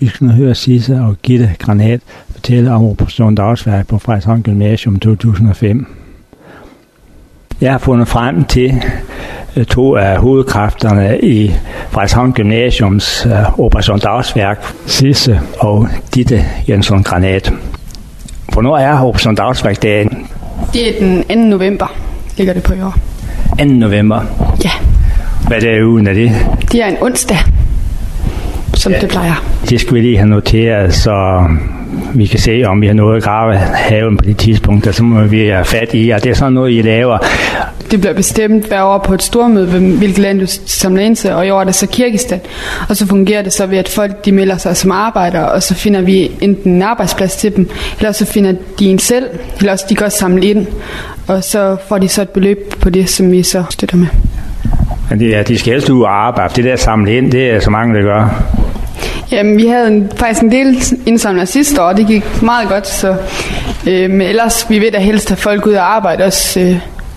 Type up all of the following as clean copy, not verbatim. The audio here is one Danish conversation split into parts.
Vi skal nu høre Sisse og Gitte Granat fortælle om Operation Dagsværk på Frederikshavn Gymnasium 2005. Jeg har fundet frem til to af hovedkræfterne i Frederikshavn Gymnasiums Operation Dagsværk, Sisse og Gitte Jensen Granat. Hvornår er Operation Dagsværk dagen? Det er den 2. november, ligger det på i år. 2. november? Ja. Hvad er ugen af det? Det er en onsdag, som det plejer. Det skal vi lige have noteret, så vi kan se, om vi har noget at grave haven på det tidspunkt, og så må vi have fat i, og det er sådan noget, I laver. Det bliver bestemt hver år på et stormøde, hvilket land du samler ind til, og i år er det så Kirgisistan. Og så fungerer det så ved, at folk de melder sig som arbejdere, og så finder vi enten en arbejdsplads til dem, eller så finder de en selv, eller også de kan også samle ind, og så får de så et beløb på det, som vi så støtter med. Ja, de skal helst ud og arbejde. Det der samle ind, det er så mange, der gør. Jamen, vi havde faktisk en del indsamler sidste år, det gik meget godt, så men ellers vi ved da helst have folk ud og arbejde også.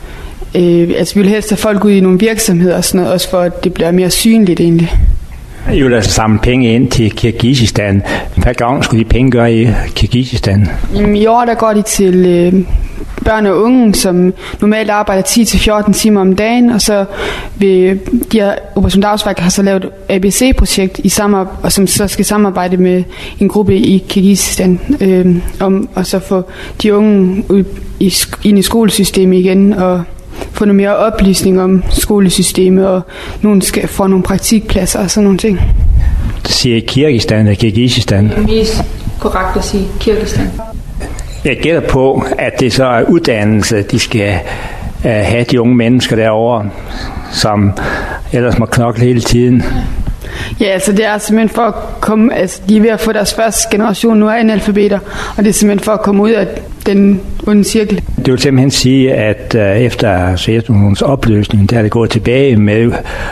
Altså vi vil helst have folk ud i nogle virksomheder og sådan noget, også for at det bliver mere synligt egentlig. I vil altså samle penge ind til Kirgisistan. Hvad gang skulle de penge gøre i Kirgisistan? I år der går de til børn og unge, som normalt arbejder 10-14 timer om dagen, og så vil de her Operation Dagsværk har så lavet et ABC-projekt og som så skal samarbejde med en gruppe i Kirgisistan om at så få de unge ind i skolesystemet igen og få noget mere oplysning om skolesystemet, og nogen skal få nogle praktikpladser og sådan nogle ting. Det siger Kirgisistan eller Kirgisistan? Det er mest korrekt at sige Kirgisistan. Jeg gætter på, at det så er uddannelse, de skal have de unge mennesker derovre, som ellers må knokle hele tiden. Ja, altså det er simpelthen for at komme, altså de er ved at få deres første generation nu af analfabeter, og det er simpelthen for at komme ud af den onde cirkel. Det vil simpelthen sige, at efter Sovjetunionens opløsning, der er det gået tilbage med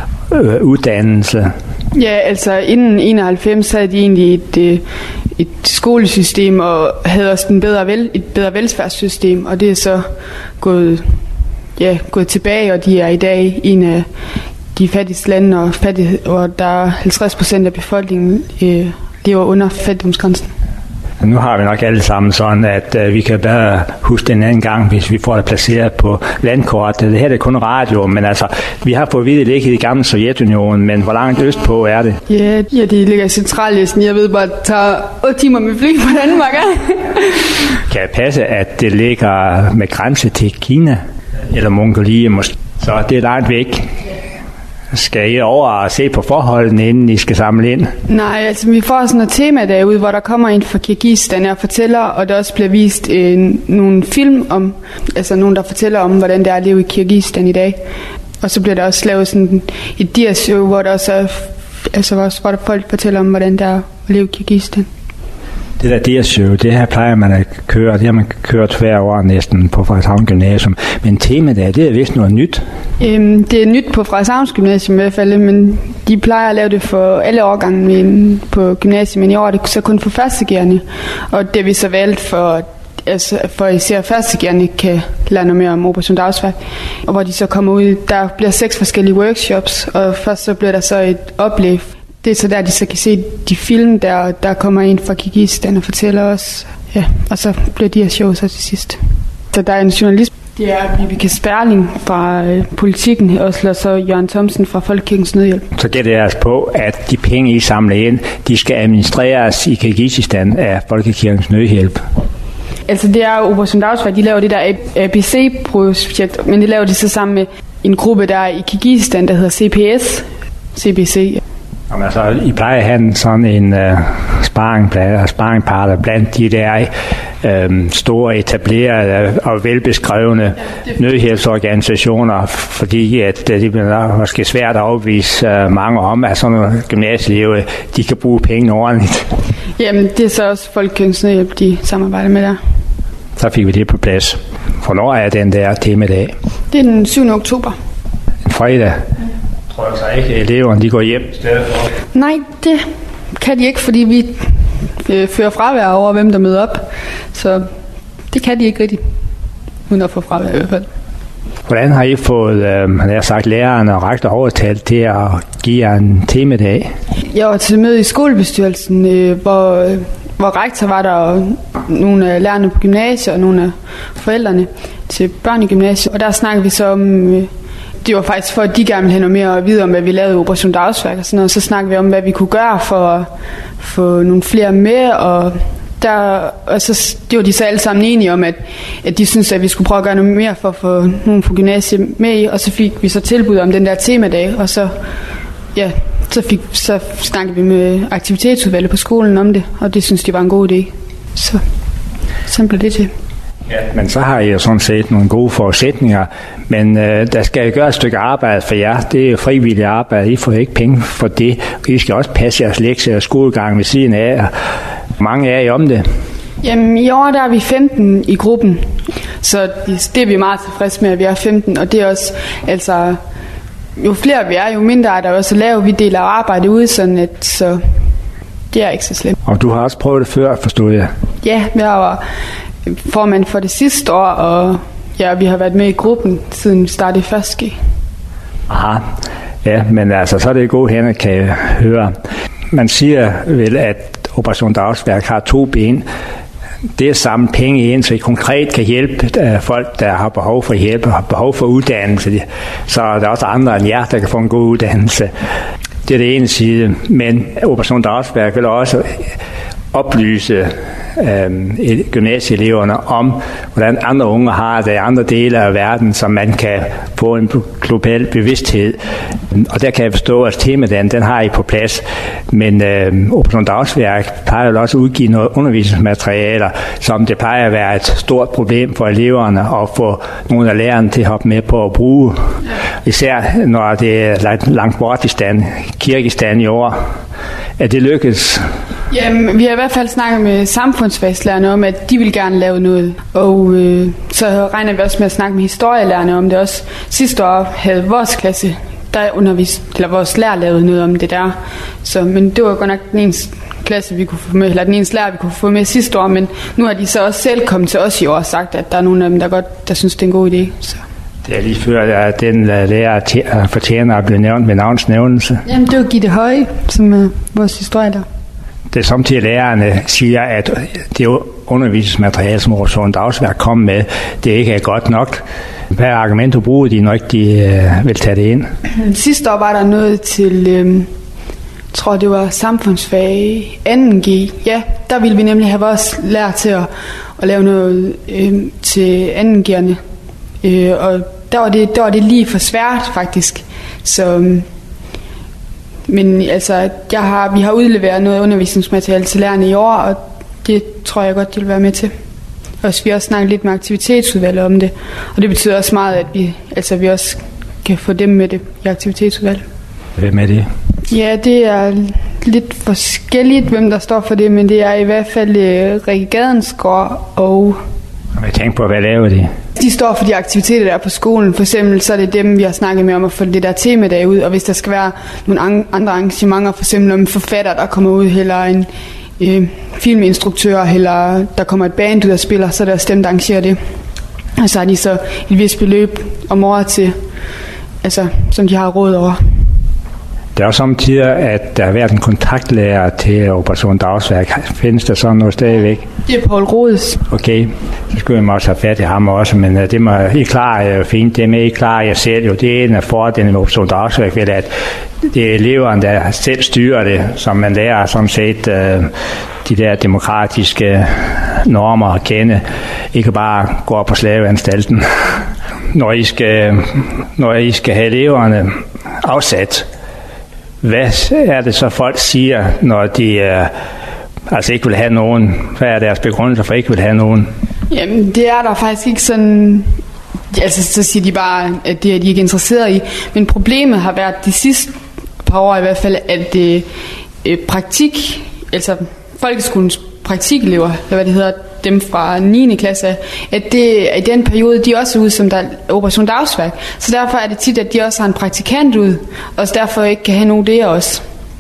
uddannelse. Ja, altså inden 91 havde de egentlig et skolesystem og havde også et bedre velfærdssystem, og det er så gået tilbage, og de er i dag en af de fattigste lande, og der er 50% af befolkningen lever under fattigdomsgrænsen. Nu har vi nok alle sammen sådan, at vi kan bare huske den anden gang, hvis vi får det placeret på landkortet. Det her er kun radio, men altså, vi har fået at vide, at det ligger i det gamle Sovjetunionen, men hvor langt østpå er det? Ja, det ligger i Centraløsten. Jeg ved bare, at det tager 8 timer med fly fra Danmark. Kan det passe, at det ligger med grænse til Kina eller Mongoliet måske? Så det er langt væk. Skal I over og se på forholdene, inden I skal samle ind? Nej, altså vi får sådan et tema derude, hvor der kommer en fra Kirgisistan og fortæller, og der også bliver vist nogle film om, altså nogen, der fortæller om, hvordan det er at leve i Kirgisistan i dag. Og så bliver der også lavet sådan et diashow, hvor der også er, hvor der folk fortæller om, hvordan det er at leve i Kirgisistan. Det der diashow, det her plejer man at køre, det har man kørt hver år næsten på Frederikshavn Gymnasium. Men temaet det er vist noget nyt. Det er nyt på Frederikshavn Gymnasium i hvert fald, men de plejer at lave det for alle årgange på gymnasiet, men i år er det så kun for førstegærende. Og det er vi så valgt for især førstegærende kan lære noget mere om Operation Dagsværk. Og hvor de så kommer ud, der bliver 6 forskellige workshops, og først så bliver der så et oplæg. Det er så der, de så kan se de film, der kommer ind fra Kirgisistan og fortæller os. Ja, og så bliver de her shows så til sidst. Så der er en journalist, det er Vibeke Sperling fra Politikken, og så Jørgen Thomsen fra Folkekirkens Nødhjælp. Så gætter jeg altså på, at de penge, I samler ind, de skal administreres i Kirgisistan af Folkekirkens Nødhjælp. Altså det er Operation Dagsværk, de laver det der ABC-projekt, men de laver det så sammen med en gruppe, der er i Kirgisistan, der hedder CBC. Jamen, altså, I plejer at have sådan en sparringpartner blandt de der store etablerede og velbeskrevne nødhjælpsorganisationer, fordi at det bliver måske svært at overbevise mange om, at sådan nogle gymnasieelever, de kan bruge penge ordentligt. Jamen, det er så også Folkekirkens Nødhjælp, de samarbejder med der. Så fik vi det på plads. Hvornår er den der temadag? Det er den 7. oktober. En fredag. Tror jeg så ikke, at eleverne de går hjem i stedet for? Nej, det kan de ikke, fordi vi fører fravær over, hvem der møder op. Så det kan de ikke rigtig, uden at få fravær i hvert fald. Hvordan har I fået læreren og rektor overtalt til at give jer en temadag? Jeg var til møde i skolebestyrelsen, hvor rektor var der, og nogle af lærerne på gymnasiet og nogle af forældrene til børn i gymnasiet. Og der snakkede vi så om, det var faktisk for, at de gerne ville have noget mere at vide om, hvad vi lavede i Operation Dagsværk og sådan noget. Så snakkede vi om, hvad vi kunne gøre for at få nogle flere med, og så det var de så alle sammen enige om, at de syntes, at vi skulle prøve at gøre noget mere for at få nogen på gymnasiet med i, og så fik vi så tilbud om den der temadag, og så snakkede vi med aktivitetsudvalget på skolen om det, og det synes de var en god idé. Så sådan blev det til. Ja, men så har I jo sådan set nogle gode forudsætninger, men der skal gøre et stykke arbejde for jer. Det er jo frivilligt arbejde, I får ikke penge for det, og I skal også passe jeres lektier og skolegang ved siden af. Mange af jer om det? Jamen i år der er vi 15 i gruppen, så det er vi meget tilfredse med, at vi er 15, og det er også, altså jo flere vi er, jo mindre er der også at lave. Vi deler arbejde ud, sådan så det er ikke så slemt. Og du har også prøvet det før, forstod jeg? Ja, jeg var formand for det sidste år, og ja, vi har været med i gruppen siden vi startede i 1. G. Aha, ja, men altså så er det gode hænder, kan jeg høre. Man siger vel, at Operation Dagsværk har 2 ben. Det er at samle penge ind, så I konkret kan hjælpe folk, der har behov for hjælp og har behov for uddannelse. Så er der også andre end jer, der kan få en god uddannelse. Det er det ene side. Men Operation Dagsværk vil også oplyse gymnasieeleverne om, hvordan andre unge har det i andre dele af verden, så man kan få en global bevidsthed. Og der kan jeg forstå, at temaen, den har I på plads. Men Operation Dagsværk plejer jo også at udgive noget undervisningsmaterialer, som det plejer at være et stort problem for eleverne at få nogle af lærerne til at hoppe med på at bruge. Især når det er langt bort i stand, kirkestand i år. Er det lykkedes? Jamen, vi har i hvert fald snakket med samfundsfagslærerne om, at de vil gerne lave noget. Og så regner vi også med at snakke med historielærerne om det også. Sidste år havde vores klasse, vores lærer lavet noget om det der. Men det var godt nok den eneste klasse, vi kunne få med, eller den eneste lærer, vi kunne få med sidste år. Men nu har de så også selv kommet til os i år og sagt, at der er nogle af dem, der synes, det er en god idé. Så. Det er lige før, at den lærer fortjener at blive nævnt med navnsnævnelse. Jamen, det var Gitte Høje, som er vores historielærer. Det er samtidig, lærerne siger, at det undervisningsmateriale, som Operation Dagsværk kom med, det ikke er godt nok. Hvad argumenter bruger de, når ikke de vil tage det ind? Sidste år var der noget til, jeg tror det var samfundsfag 2G. Ja, der ville vi nemlig have vores lærer til at lave noget til 2G'erne. Og der var det lige for svært faktisk. Så, men altså, vi har udleveret noget undervisningsmateriale til lærerne i år, og det tror jeg godt, de vil være med til. Og vi har også snakket lidt med aktivitetsudvalget om det, og det betyder også meget, at vi også kan få dem med det i aktivitetsudvalget. Hvem er det? Ja, det er lidt forskelligt, hvem der står for det, men det er i hvert fald Rikke Gadensgaard og... Jeg tænker på, hvad laver de? De står for de aktiviteter, der er på skolen. For eksempel, så er det dem, vi har snakket med om at få det der temadag ud. Og hvis der skal være nogle andre arrangementer, for eksempel om en forfatter, der kommer ud, eller en filminstruktør, eller der kommer et band ud og spiller, så er det også dem, der arrangerer det. Og så har de så et vist beløb om året til, altså, som de har råd over. Det er også samtidig, at der har været en kontaktlærer til Operation Dagsværk. Findes der sådan noget stadigvæk? Det er Poul Rodes. Okay, så skulle jeg også have fat i ham også, men det må I klare fint. Det med I klare jer selv. Jo, det er en af fordelene med Operation Dagsværk, ved at det er eleverne, der selv styrer det, som man lærer sådan set de der demokratiske normer at kende. Ikke bare gå op på slaveanstalten. Når I skal have eleverne afsat, hvad er det så folk siger, når de ikke vil have nogen? Hvad er deres begrundelse for ikke vil have nogen? Jamen, det er der faktisk ikke sådan... Altså, så siger de bare, at det er de ikke interesseret i. Men problemet har været de sidste par år i hvert fald, at praktik, altså folkeskolens praktikelever, eller hvad det hedder, dem fra 9. klasse, at det i den periode, de også er ude som der Operation Dagsværk. Så derfor er det tit, at de også har en praktikant ud, og derfor ikke kan have nogen der også.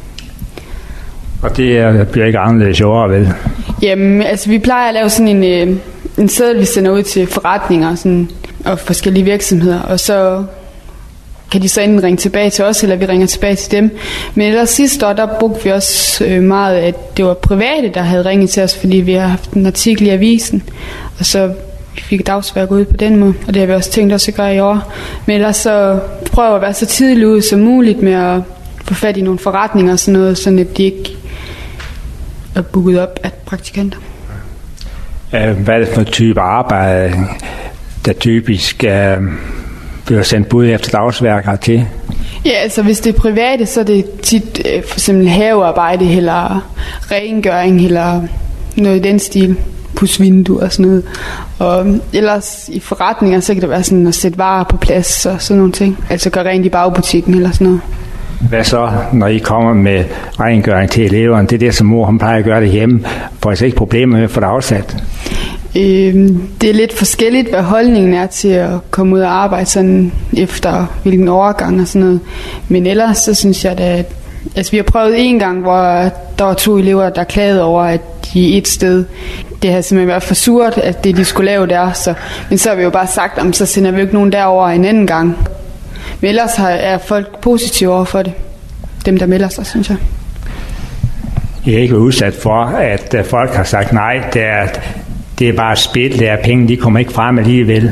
Og det bliver ikke anderledes i år, vel? Jamen, altså vi plejer at lave sådan en seddel, vi sender ud til forretninger, sådan, og forskellige virksomheder, og så kan de så enten ringe tilbage til os, eller vi ringer tilbage til dem. Men ellers sidste år, der brugte vi også meget, at det var private, der havde ringet til os, fordi vi har haft en artikel i avisen, og så vi fik dagsværk ud på den måde, og det har vi også tænkt os at gøre i år. Men ellers så prøver at være så tidligt ude som muligt med at få fat i nogle forretninger og sådan noget, sådan at de ikke er booket op af praktikanter. Hvad er det for en type arbejde, der typisk bliver sendt bud efter dagsværker til? Ja, altså hvis det er private, så er det tit for eksempel havearbejde, eller rengøring, eller noget i den stil, pusse vinduer og sådan noget. Og ellers i forretninger, så kan det være sådan at sætte varer på plads og sådan nogle ting. Altså gøre rent i bagbutikken eller sådan noget. Hvad så, når I kommer med rengøring til eleverne? Det er det, som mor hun plejer at gøre det hjemme. Får I så ikke problemer med at få det afsat? Det er lidt forskelligt, hvad holdningen er til at komme ud og arbejde sådan efter hvilken overgang og sådan noget. Men ellers så synes jeg, at altså, vi har prøvet en gang, hvor der var 2 elever, der klagede over, at de et sted, det havde simpelthen været for surt, at det de skulle lave der. Så, men så har vi jo bare sagt, at så sender vi jo ikke nogen derover en anden gang. Men ellers er folk positive over for det. Dem, der melder sig, synes jeg. I er ikke udsat for, at folk har sagt nej, det er bare et spil, der penge, de kommer ikke frem alligevel.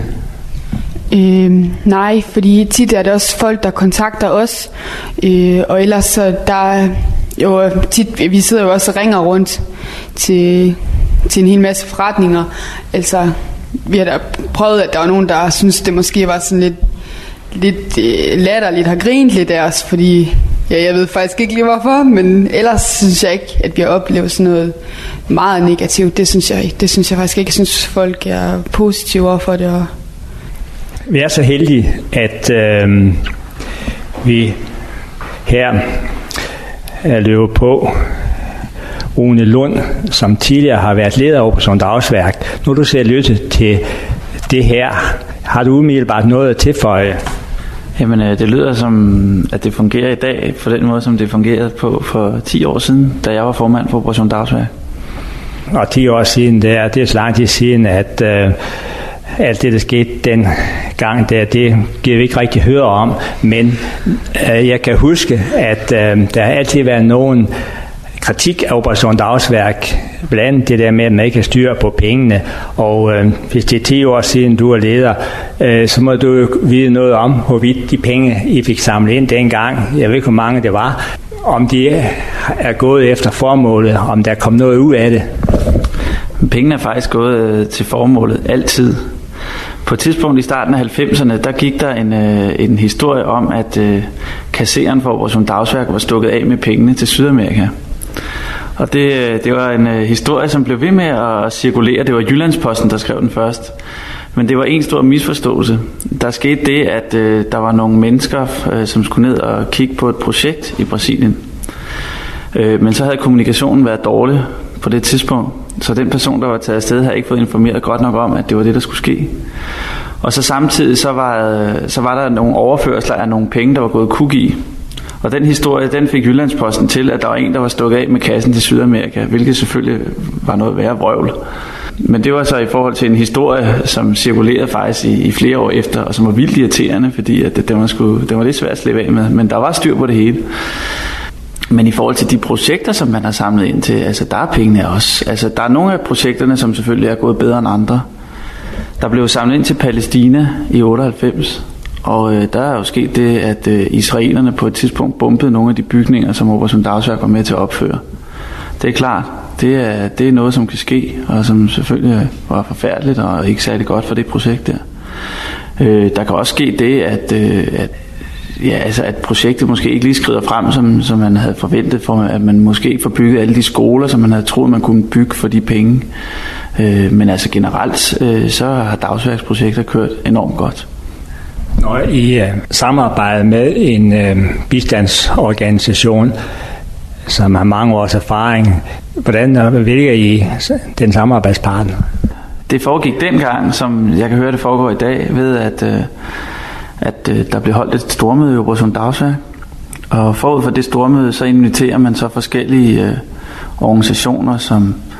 Nej, fordi tit er det også folk, der kontakter os, og ellers så der jo tit, vi sidder jo også og ringer rundt til en hel masse forretninger. Altså, vi har da prøvet, at der var nogen, der synes, det måske var sådan lidt latterligt, har grint lidt af os, fordi jeg ved faktisk ikke lige hvorfor, men ellers synes jeg ikke, at vi har oplevet sådan noget meget negativt. Det synes jeg ikke. Det synes jeg faktisk ikke. Jeg synes, folk er positive over for det. Og vi er så heldige, at vi her løber på Rune Lund, som tidligere har været leder over på sådan et dagsværk. Nu du ser lytte til det her. Har du umiddelbart noget at tilføje? Jamen, det lyder som, at det fungerer i dag på den måde, som det fungerede på for 10 år siden, da jeg var formand for Operation Dagsværk. Og 10 år siden, det er så lang tid siden, at alt det, der skete den gang, det giver vi ikke rigtig høre om. Men jeg kan huske, at der har altid været nogen kritik af Operation Dagsværk, blandt andet det der med, at man ikke har styr på pengene, og hvis det er 10 år siden, du er leder, så må du jo vide noget om, hvorvidt de penge, I fik samlet ind dengang, jeg ved ikke, hvor mange det var, om de er gået efter formålet, om der er kommet noget ud af det. Pengene er faktisk gået til formålet altid. På et tidspunkt i starten af 90'erne, der gik der en historie om, at kasseren for Operation Dagsværk var stukket af med pengene til Sydamerika. Og det var en historie, som blev ved med at cirkulere. Det var Jyllandsposten, der skrev den først. Men det var en stor misforståelse. Der skete det, at der var nogle mennesker, som skulle ned og kigge på et projekt i Brasilien. Men så havde kommunikationen været dårlig på det tidspunkt. Så den person, der var taget afsted, havde ikke fået informeret godt nok om, at det var det, der skulle ske. Og så samtidig så var der nogle overførsler af nogle penge, der var gået kuk i. Og den historie, den fik Jyllandsposten til, at der var en, der var stukket af med kassen til Sydamerika, hvilket selvfølgelig var noget værre vrøvl. Men det var så i forhold til en historie, som cirkulerede faktisk i flere år efter, og som var vildt irriterende, fordi at den var lidt svært at slippe af med, men der var styr på det hele. Men i forhold til de projekter, som man har samlet ind til, altså der er pengene også. Altså der er nogle af projekterne, som selvfølgelig er gået bedre end andre. Der blev samlet ind til Palæstina i 98, og der er jo sket det, at israelerne på et tidspunkt bombede nogle af de bygninger, som Operation Dagsværk var med til at opføre. Det er klart, det er noget, som kan ske, og som selvfølgelig var forfærdeligt og ikke særlig godt for det projekt der. Der kan også ske det, at projektet måske ikke lige skrider frem, som man havde forventet, for at man måske ikke får bygget alle de skoler, som man havde troet, man kunne bygge for de penge. Men altså generelt, så har dagsværksprojekter kørt enormt godt. Når I samarbejder med en bistandsorganisation, som har mange års erfaring, hvordan vælger I den samarbejdspartner? Det foregik dengang, som jeg kan høre, det foregår i dag, ved at der blev holdt et stormøde i Operation Dagsværk. Og forud for det stormøde, så inviterer man så forskellige organisationer, som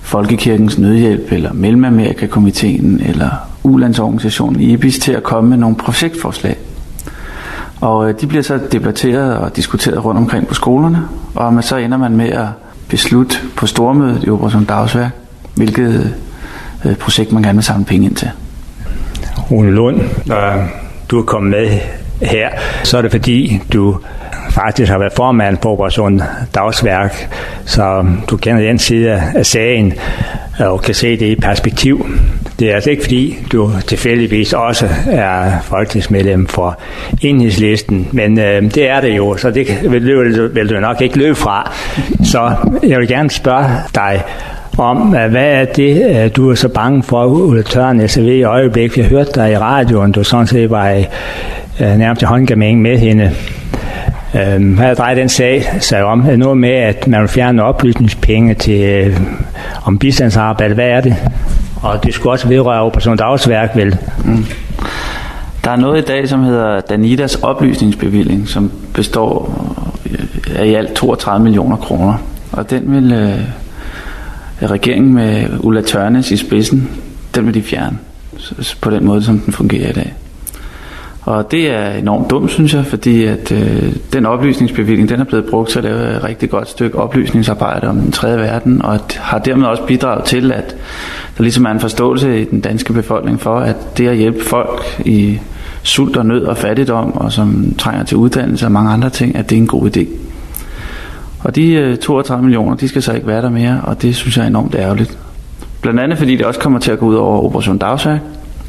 Folkekirkens Nødhjælp, eller Mellemamerikakomiteen, eller Ulandsorganisationen IBIS til at komme med nogle projektforslag. Og de bliver så debatteret og diskuteret rundt omkring på skolerne, og så ender man med at beslutte på stormødet i Operation Dagsværk, hvilket projekt man gerne vil samle penge ind til. Rune Lund, når du er kommet med her, så er det fordi, du faktisk har været formand på Operation Dagsværk, så du kender den side af sagen og kan se det i perspektiv. Det er altså ikke fordi, du tilfældigvis også er folketingsmedlem for Enhedslisten, men det er det jo, så det vil du nok ikke løbe fra. Så jeg vil gerne spørge dig om, hvad er det, du er så bange for, Ulla Tørnæs i øjeblik? Jeg hørte dig i radioen, du sådan set var nærmest i håndgemæng med hende. Hvad drejer den sag om? Er det noget med, at man vil fjerne oplysningspenge til, om bistandsarbejde? Hvad er det? Og det skulle også vedrøre Operation Dagsværk, vel? Der er noget i dag, som hedder Danidas oplysningsbevilling, som består af i alt 32 millioner kroner. Og den vil regeringen med Ulla Tørnæs i spidsen, den vil de fjerne på den måde, som den fungerer i dag. Og det er enormt dumt, synes jeg, fordi at den oplysningsbevilling, den er blevet brugt til at lave et rigtig godt stykke oplysningsarbejde om den tredje verden, og har dermed også bidraget til, at der ligesom er en forståelse i den danske befolkning for, at det at hjælpe folk i sult og nød og fattigdom, og som trænger til uddannelse og mange andre ting, at det er en god idé. Og de 32 millioner, de skal så ikke være der mere, og det synes jeg er enormt ærgerligt. Blandt andet fordi det også kommer til at gå ud over Operation Dagsværk.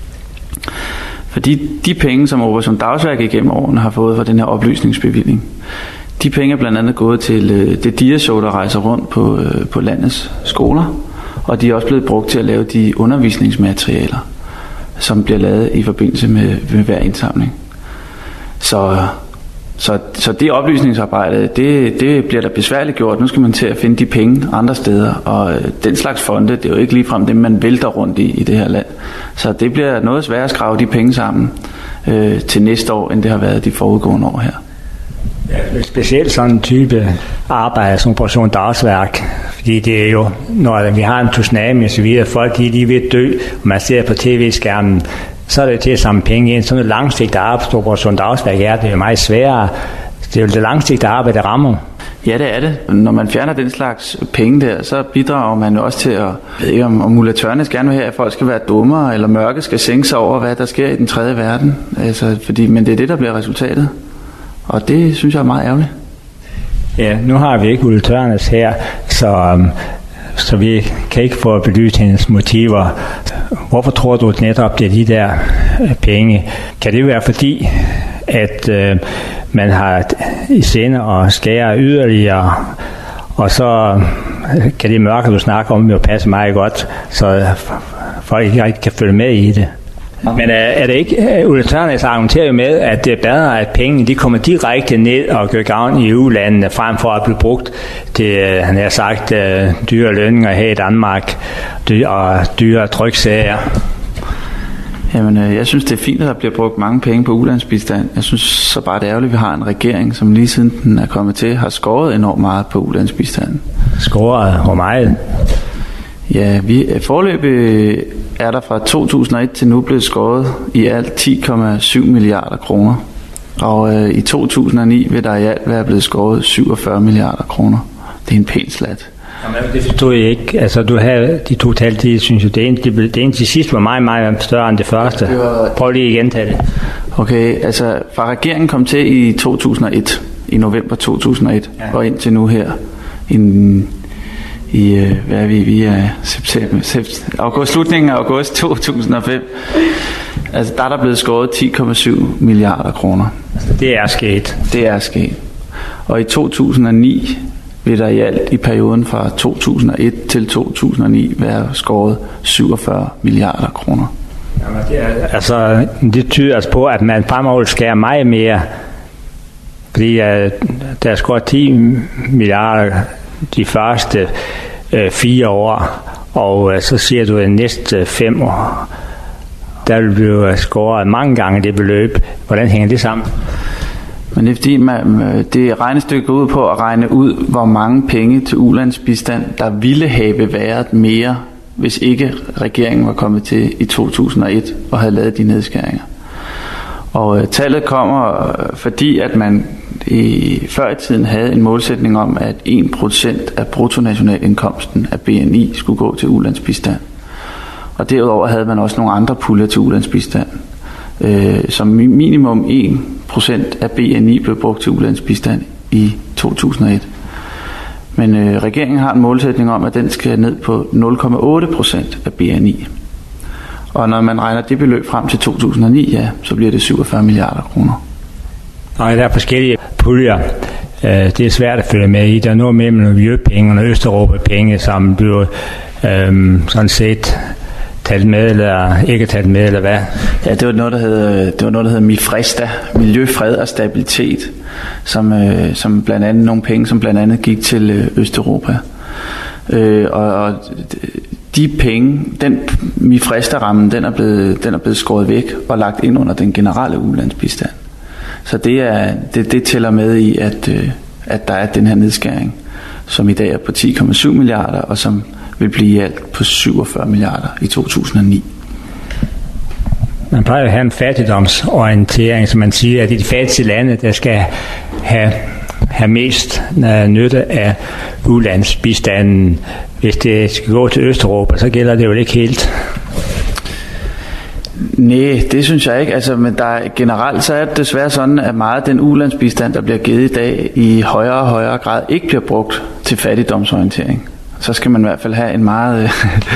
Fordi de penge, som Operation Dagsværk igennem årene har fået for den her oplysningsbevilling, de penge er blandt andet gået til det DIA-show, der rejser rundt på landets skoler, og de er også blevet brugt til at lave de undervisningsmaterialer, som bliver lavet i forbindelse med hver indsamling. Så det oplysningsarbejde, det bliver da besværligt gjort. Nu skal man til at finde de penge andre steder, og den slags fonde, det er jo ikke ligefrem det, man vælter rundt i det her land. Så det bliver noget sværere at skrave de penge sammen til næste år, end det har været de forudgående år her. Ja, specielt sådan en type arbejde som Operation Dagsværk, fordi det er jo, når vi har en tsunami og så videre, folk de er ved at dø, og man ser på tv-skærmen, så er det til at samle penge ind. Sådan et langsigtet arbejde, Operation Dagsværk det er jo meget sværere. Det er jo det langsigtede arbejde, der rammer. Ja, det er det. Når man fjerner den slags penge der, så bidrager man jo også til at, jeg ved ikke om Ulla Tørnæs gerne vil have, at folk skal være dummere, eller mørke skal sænke sig over, hvad der sker i den tredje verden. Men det er det, der bliver resultatet. Og det synes jeg er meget ærgerligt. Ja, nu har vi ikke Ulla Tørnæs her, så vi kan ikke få belyst hendes motiver. Hvorfor tror du netop, det er de der penge? Kan det være fordi, at man har i sinde at skære yderligere, og så kan det mørke, du snakker om, jo passe meget godt, så folk ikke rigtig kan følge med i det? Men er det ikke, Ulla Tørnæs argumenterer jo med, at det er bedre, at pengene de kommer direkte ned og gør gavn i EU-landene, frem for at blive brugt til, han har sagt, dyre lønninger her i Danmark, og dyre tryksager. Jamen, jeg synes, det er fint, at der bliver brugt mange penge på ulandsbistand. Jeg synes så bare, det er ærgerligt, at vi har en regering, som lige siden den er kommet til, har skåret enormt meget på ulandsbistanden. Skåret hvor meget? Ja, foreløbig er der fra 2001 til nu blevet skåret i alt 10,7 milliarder kroner. Og i 2009 vil der i alt være blevet skåret 47 milliarder kroner. Det er en pæn slat. Jamen, det forstod jeg ikke. Altså, du havde de to tal, de synes jo, det ene til sidst var meget, meget større end det første. Prøv lige igen tage det. Okay, altså, fra regeringen kom til i 2001, i november 2001, ja. Og indtil nu her, hvad er vi er september, slutningen af august 2005. Altså der er der blevet skåret 10,7 milliarder kroner. Det er sket. Det er sket. Og i 2009 vil der i alt i perioden fra 2001 til 2009 være skåret 47 milliarder kroner. Jamen, det tyder altså på, at man fremover skærer meget mere, fordi der er skåret 10 milliarder de første 4 år, og så siger du, at næste 5 år, der vil blive skåret mange gange det beløb. Hvordan hænger det sammen? Men det er fordi, det regnestykke går ud på at regne ud, hvor mange penge til ulandsbistand, der ville have været mere, hvis ikke regeringen var kommet til i 2001 og havde lavet de nedskæringer. Og tallet kommer, fordi at man før i tiden havde en målsætning om, at 1% af bruttonationalindkomsten af BNI skulle gå til ulandsbistand. Og derudover havde man også nogle andre puljer til ulandsbistand. Som minimum 1% af BNI blev brugt til ulandsbistand i 2001. Men regeringen har en målsætning om, at den skal ned på 0,8% af BNI. Og når man regner det beløb frem til 2009, ja, så bliver det 47 milliarder kroner. Og der er forskellige puljer. Det er svært at følge med i. Der er noget med miljøpenge og noget Østeuropa-penge, som bliver sådan set talt med eller ikke talt med, eller hvad? Ja, det var noget, der hed MIFRESTA, Miljø, Fred og Stabilitet, som blandt andet nogle penge, som blandt andet gik til Østeuropa. Og de penge, den MIFRESTA-rammen, den er blevet skåret væk og lagt ind under den generelle ulandsbistand. Så det tæller med i, at der er den her nedskæring, som i dag er på 10,7 milliarder, og som vil blive alt på 47 milliarder i 2009. Man plejer at have en fattigdomsorientering, som man siger, at det er de fattigste lande, der skal have mest nytte af ulandsbistanden. Hvis det skal gå til Østeuropa, så gælder det jo ikke helt. Nej, det synes jeg ikke. Altså, men generelt så er det desværre sådan, at meget af den ulandsbistand, der bliver givet i dag, i højere og højere grad ikke bliver brugt til fattigdomsorientering. Så skal man i hvert fald have en meget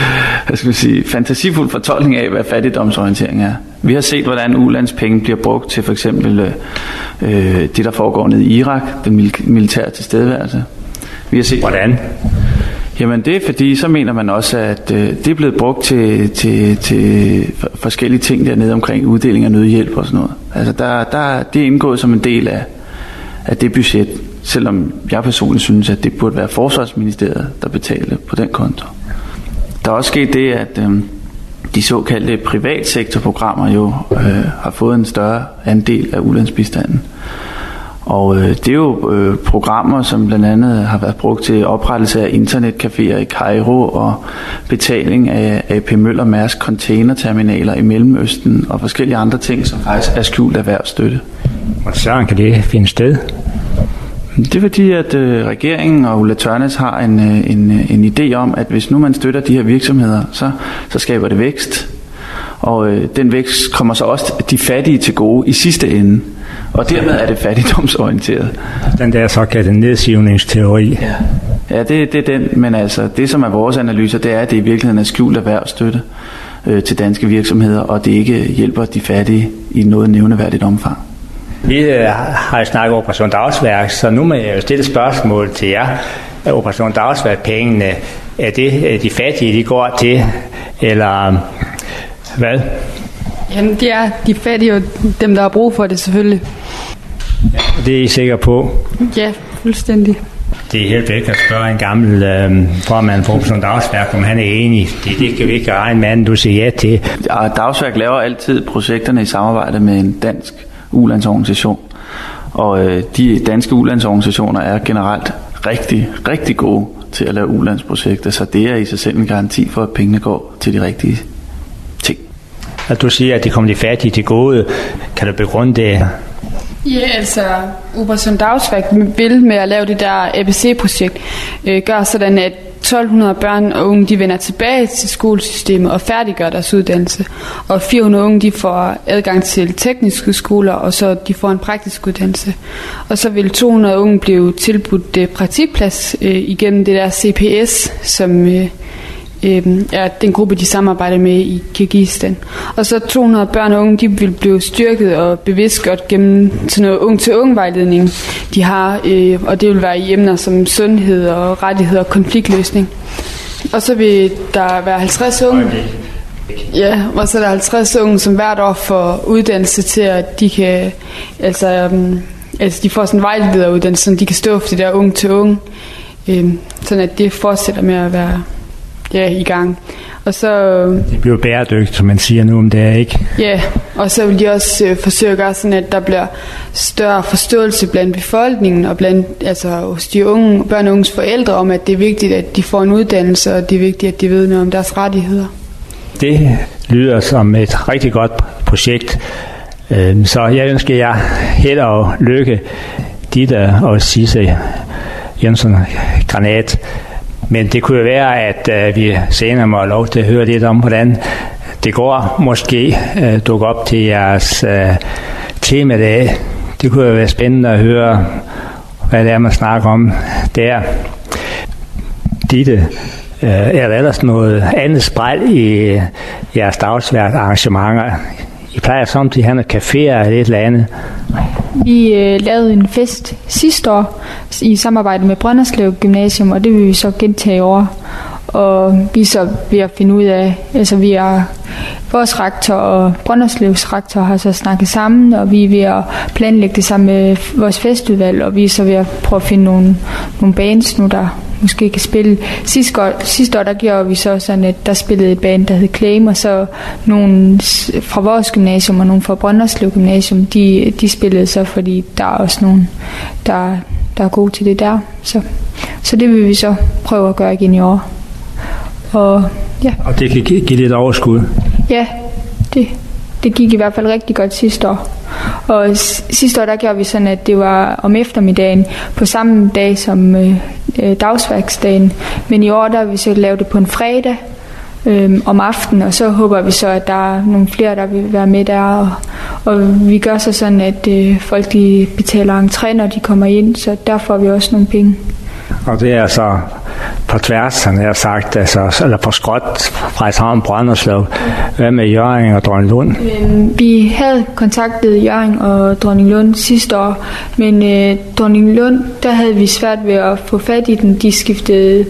fantasifuld fortolkning af, hvad fattigdomsorientering er. Vi har set, hvordan ulandspenge bliver brugt til for eksempel det, der foregår nede i Irak, den militære tilstedeværelse. Vi har set, hvordan? Jamen det er fordi, så mener man også, at det er blevet brugt til forskellige ting dernede omkring uddeling af nødhjælp og sådan noget. Altså det er indgået som en del af det budget, selvom jeg personligt synes, at det burde være Forsvarsministeriet, der betalte på den konto. Der er også sket det, at de såkaldte privatsektorprogrammer jo har fået en større andel af ulandsbistanden. Og det er jo programmer, som blandt andet har været brugt til oprettelse af internetcaféer i Kairo og betaling af AP Møller Mærsk containerterminaler i Mellemøsten og forskellige andre ting, som faktisk er skjult erhvervsstøtte. Og så kan det finde sted? Det er fordi, at regeringen og Ulla Tørnæs har en idé om, at hvis nu man støtter de her virksomheder, så skaber det vækst. Og den vækst kommer så også de fattige til gode i sidste ende. Og dermed er det fattigdomsorienteret. Den der såkaldte nedsivningsteori. Ja, det er den. Men altså, det som er vores analyser, det er, at det i virkeligheden er skjult erhvervsstøtte til danske virksomheder, og det ikke hjælper de fattige i noget nævneværdigt omfang. Vi har jo snakket Operation Dagsværk, så nu må jeg jo stille spørgsmål til jer. Operation Dagsværk-pengene, er det de fattige, de går til, eller hvad? Jamen, det er de fattige og dem, der har brug for det, selvfølgelig. Det er I sikre på? Ja, fuldstændig. Det er helt væk at spørge en gammel formand for Operation Dagsværk, om han er enig. Det kan vi ikke regne med, du siger ja til. Ja, Dagsværk laver altid projekterne i samarbejde med en dansk ulandsorganisation. Og de danske ulandsorganisationer er generelt rigtig, rigtig gode til at lave ulandsprojekter, så det er i sig selv en garanti for, at pengene går til de rigtige ting. At du siger, at de kommer de fattige til gode, kan du begrunde det? Ja, altså Operation Dagsværk vil med at lave det der ABC-projekt gøre sådan, at 1200 børn og unge, de vender tilbage til skolesystemet og færdiggør deres uddannelse. Og 400 unge, de får adgang til tekniske skoler, og så de får en praktisk uddannelse. Og så vil 200 unge blive tilbudt praktikplads igennem det der CPS, som er den gruppe, de samarbejder med i Kirgisistan. Og så 200 børn og unge, de vil blive styrket og bevidstgjort gennem sådan noget ung-til-ung-vejledning, de har, og det vil være i emner som sundhed og rettigheder og konfliktløsning. Og så vil der være 50 unge. Ja, og så er der 50 unge, som hvert år får uddannelse til, at de kan, altså de får sådan en vejlederuddannelse, så de kan stå for det der ung-til-ung, sådan at det fortsætter med at være i gang. Og så... Det bliver bæredygtigt, som man siger nu om det er, ikke? Ja, og så vil de også forsøge at gøre sådan, at der bliver større forståelse blandt befolkningen og blandt, hos de unge, børn og unges forældre om, at det er vigtigt, at de får en uddannelse, og det er vigtigt, at de ved noget om deres rettigheder. Det lyder som et rigtig godt projekt. Så jeg ønsker jer held og lykke, Ditte og Sisse Jønsson Granat. Men det kunne jo være, at vi senere må have lov til at høre lidt om, hvordan det går. Måske dukke op til jeres temadag. Det kunne jo være spændende at høre, hvad det er, man snakker om der. Ditte, er der ellers noget andet spejl i jeres dagsværk arrangementer? I plejer samtidig at have caféer eller et eller andet. Vi lavede en fest sidste år i samarbejde med Brønderslev Gymnasium, og det vil vi så gentage i år. Og vi er så ved at finde ud af, vi er vores rektor og Brønderslevs rektor har så snakket sammen, og vi er ved at planlægge det sammen med vores festudvalg, og vi er så ved at prøve at finde nogle bands nu, der måske kan spille. Sidste år der gjorde vi så sådan, at der spillede et band, der hed Claim, og så nogle fra vores gymnasium og nogle fra Brønderslev Gymnasium, de spillede så, fordi der er også nogen, der er gode til det der. Så det vil vi så prøve at gøre igen i år. Og det kan give lidt overskud. Ja, det gik i hvert fald rigtig godt sidste år. Og sidste år der gjorde vi sådan, at det var om eftermiddagen på samme dag som dagsværksdagen. Men i år der vil vi så lave det på en fredag om aftenen, og så håber vi så, at der er nogle flere, der vil være med der. Og vi gør så sådan, at folk de betaler entré, når de kommer ind, så der får vi også nogle penge. Og det er så på tværs, han har sagt, eller på skråt fra Frederikshavn Brønderslev. Hvad med Hjørring og Dronninglund? Vi havde kontaktet Hjørring og Dronninglund sidste år, men Dronninglund, der havde vi svært ved at få fat i den. De skiftede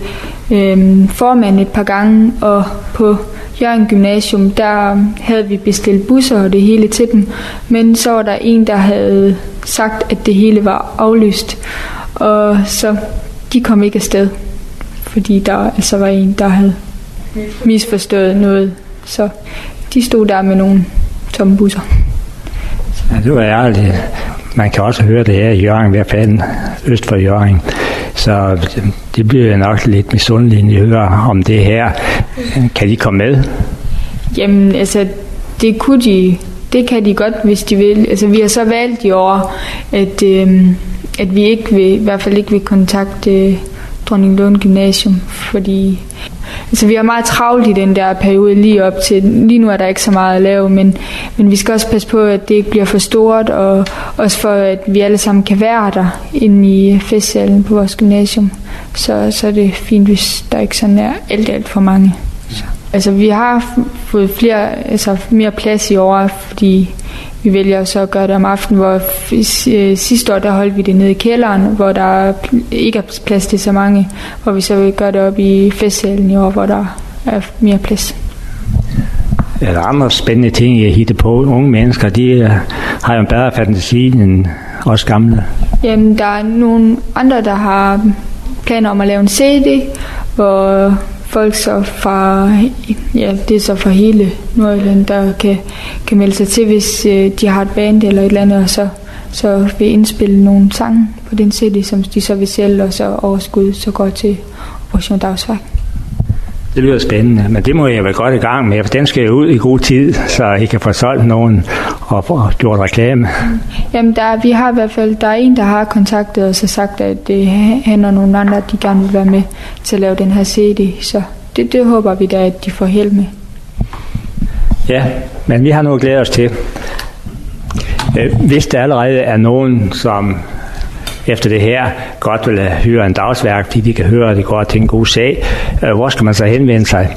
formand et par gange, og på Hjørring Gymnasium, der havde vi bestilt busser og det hele til dem, men så var der en, der havde sagt, at det hele var aflyst, og så de kom ikke afsted, fordi der altså var en, der havde misforstået noget, så de stod der med nogle tomme busser. Ja, det var ærligt. Man kan også høre det her i Hjørring, i hvert fald øst for Hjørring. Så det bliver nok lidt misundeligt, at høre om det her. Kan de komme med? Jamen, det kan de godt, hvis de vil. Altså, vi har så valgt i år, at vi ikke vil, i hvert fald ikke vil kontakte Dronninglund Gymnasium, fordi vi har meget travlt i den der periode lige op til. Lige nu er der ikke så meget at lave, men vi skal også passe på, at det ikke bliver for stort, og også for, at vi alle sammen kan være der inde i festsalen på vores gymnasium. Så er det fint, hvis der ikke sådan er alt for mange. Altså, vi har fået mere plads i år, fordi vi vælger så at gøre det om aftenen, hvor sidste år der holdt vi det nede i kælderen, hvor der ikke er plads til så mange, hvor vi så vil gøre det op i festsalen i år, hvor der er mere plads. Er der andre spændende ting, I hitter på? Unge mennesker, de har jo en bedre fantasi end os gamle. Jamen, der er nogle andre, der har planer om at lave en CD, hvor folk så fra, det er så fra hele Nordjylland, der kan melde sig til, hvis de har et band eller et eller andet, og så vil indspille nogle sange på den CD, som de så vil sælge, og så overskud så går til Operation Dagsværk. Det lyder spændende, men det må jeg være godt i gang med, for den skal jo ud i god tid, så I kan få solgt nogen og få gjort reklame. Jamen, vi har i hvert fald, der er en, der har kontaktet os og sagt, at han og nogle andre, de gerne vil være med til at lave den her CD, så det håber vi da, at de får held med. Ja, men vi har noget at glæde os til. Hvis der allerede er nogen, som efter det her godt vil høre en dagsværk, fordi de kan høre, at det går til en god sag, hvor skal man så henvende sig?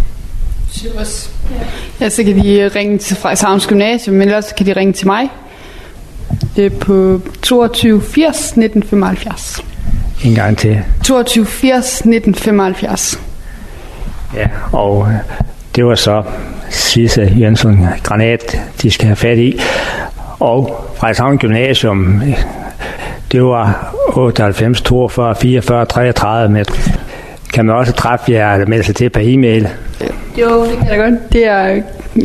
Ja, så kan de ringe til Frederikshavns Gymnasium, men ellers kan de ringe til mig. Det er på 22 80 1975. En gang til. 22 80 1975. Ja, og det var så Sisse Jønsson Granat, de skal have fat i. Og Frederikshavn Gymnasium, det var 98, 42, 44, 33 med kan man også træffe jer eller melde sig til på e-mail? Jo, det kan jeg godt. Det er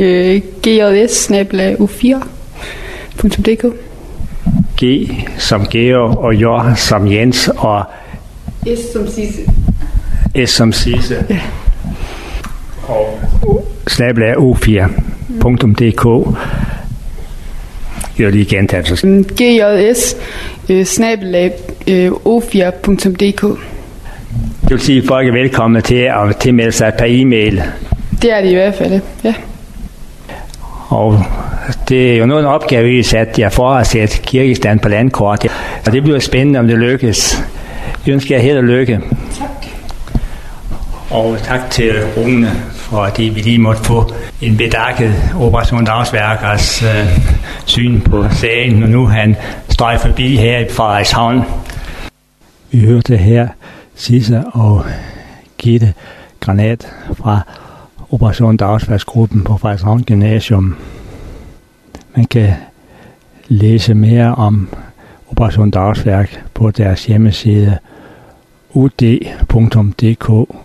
gjs@u4.dk. G som Georg og J som Jens og S som Sisse. S som Sisse. Ja. Og /u4.dk. Jeg vil lige gentage det. gjs@u4.dk. Det vil sige, at folk er velkomne til at tilmelde sig per e-mail. Det er det i hvert fald, ja. Og det er jo noget en opgave, I sat jer for at sætte Kirgistan på landkort. Og det bliver spændende, om det lykkes. Jeg ønsker jer held og lykke. Tak. Og tak til Rune, fordi vi lige måtte få en bedakket Operation Dagsværkers syn på sagen, når nu han strøg forbi her i Frederikshavn. Vi hørte her Sisse og Gitte Granat fra Operation Dagsværksgruppen på Frederikshavn Gymnasium. Man kan læse mere om Operation Dagsværk på deres hjemmeside ud.dk,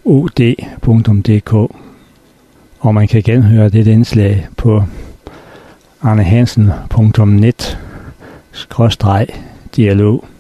og man kan genhøre det indslag på arnehansen.net/dialog.